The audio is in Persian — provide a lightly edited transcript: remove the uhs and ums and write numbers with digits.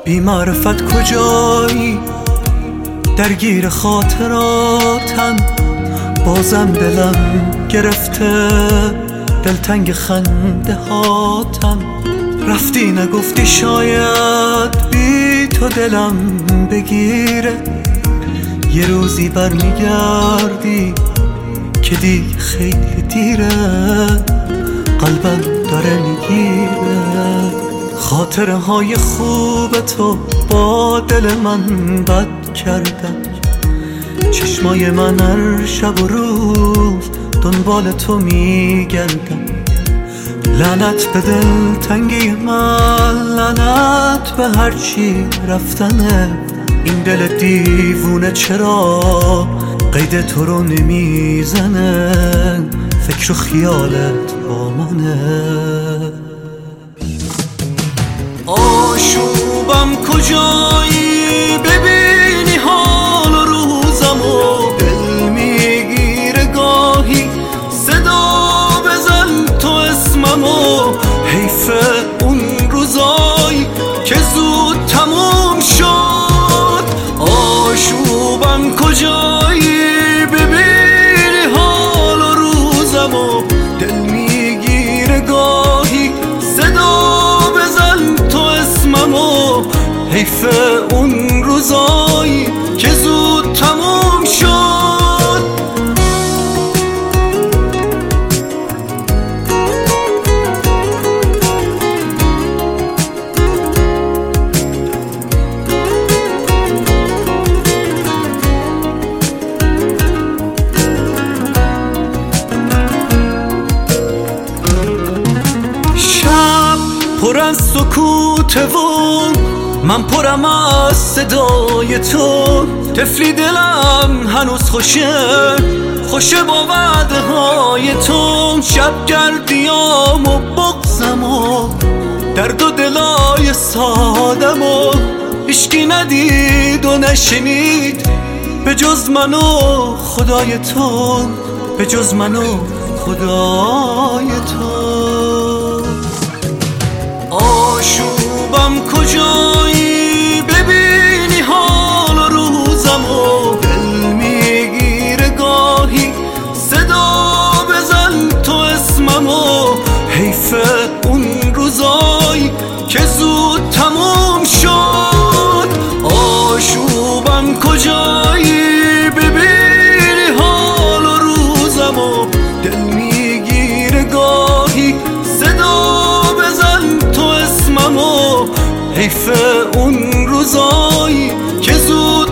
بی معرفت کجایی، درگیر خاطراتم، بازم دلم گرفته دلتنگ خنده هاتم. رفتی نگفتی شاید بی تو دلم بگیره، یه روزی برمیگردی که دیگه خیلی دیره، قلبم داره میگیره. خاطره های خوب تو با دل من بد کردم، چشمای من هر شب و روز دنبال تو میگردم. لعنت به دل تنگی من، لعنت به هرچی رفتنه. این دل دیوونه چرا قید تو رو نمیزنه؟ فکر و خیالت با منه. آشوبم کجایی، ببینی حال و روزمو. دل میگیره گاهی صدا بزن تو اسممو. حیف اون روزایی که زود تموم شد. آشوبم کجایی، ببینی حال و روزمو. دل میگیره گاهی صدا بزن تو اسممو. حیف اون روزایی که زود تموم شد. پر از سکوته و من پرم از صدای تو. طفلی دلم هنوز خوشه با وعده های تو. شب گردیام و بغزم و درد و دلای سادم و هیچکی ندید و نشنید به جز من و خدای تو، به جز من و خدای تو. آشوبم کجایی، ببینی حال و روزمو. دل میگیره گاهی صدا بزن تو اسممو. حیف اون روزایی که زود تموم شد. آشوبم کجایی، ببینی حال و روزمو. دل میگیره گاهی صدا بزن تو اسممو. حیف اون روزایی که زود